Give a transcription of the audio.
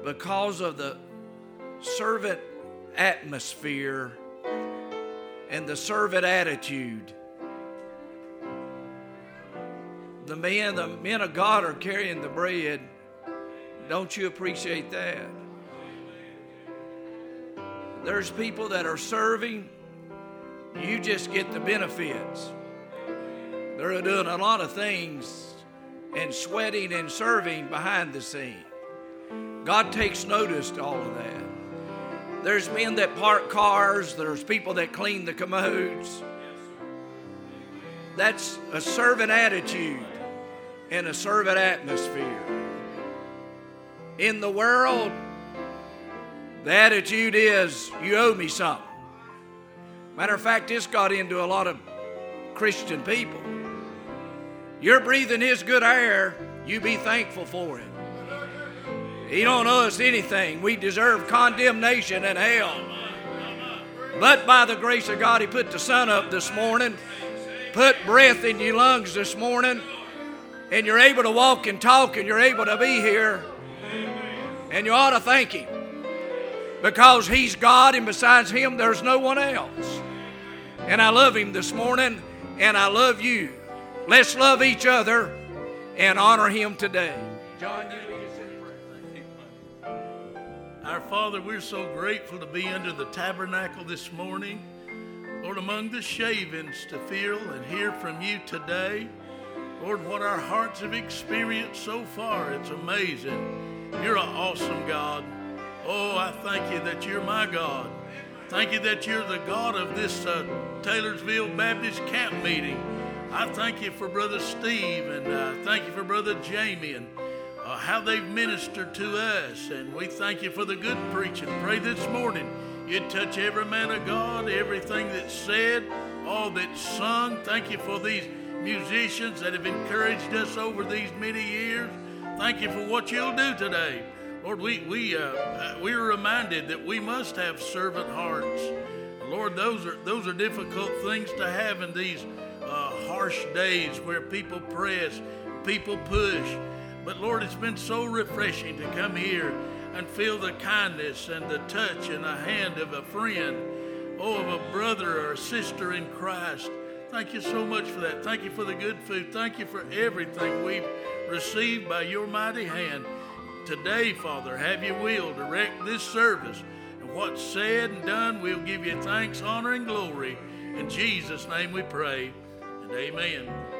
because of the servant atmosphere and the servant attitude. The men of God are carrying the bread. Don't you appreciate that? There's people that are serving. You just get the benefits. They're doing a lot of things and sweating and serving behind the scene. God takes notice to all of that. There's men that park cars. There's people that clean the commodes. That's a servant attitude and a servant atmosphere. In the world, the attitude is, you owe me something. Matter of fact, this got into a lot of Christian people. You're breathing His good air, you be thankful for it. He don't owe us anything. We deserve condemnation and hell. But by the grace of God, He put the sun up this morning, put breath in your lungs this morning, and you're able to walk and talk, and you're able to be here. And you ought to thank Him, because He's God, and besides Him, there's no one else. And I love Him this morning, and I love you. Let's love each other and honor Him today. John, you lead us in prayer. Our Father, we're so grateful to be under the tabernacle this morning. Lord, among the shavings to feel and hear from You today. Lord, what our hearts have experienced so far, it's amazing. You're an awesome God. Oh, I thank You that You're my God. Thank You that You're the God of this Taylorsville Baptist camp meeting. I thank You for Brother Steve, and thank You for Brother Jamie, and how they've ministered to us. And we thank You for the good preaching. Pray this morning You'd touch every man of God, everything that's said, all that's sung. Thank You for these musicians that have encouraged us over these many years. Thank You for what You'll do today. Lord, we're reminded that we must have servant hearts. Lord, those are difficult things to have in these harsh days where people press, people push. But Lord, it's been so refreshing to come here and feel the kindness and the touch and the hand of a friend, of a brother or a sister in Christ. Thank You so much for that. Thank You for the good food. Thank You for everything we've received by Your mighty hand. Today, Father, have Your will. Direct this service. And what's said and done, we'll give You thanks, honor, and glory. In Jesus' name we pray. And amen.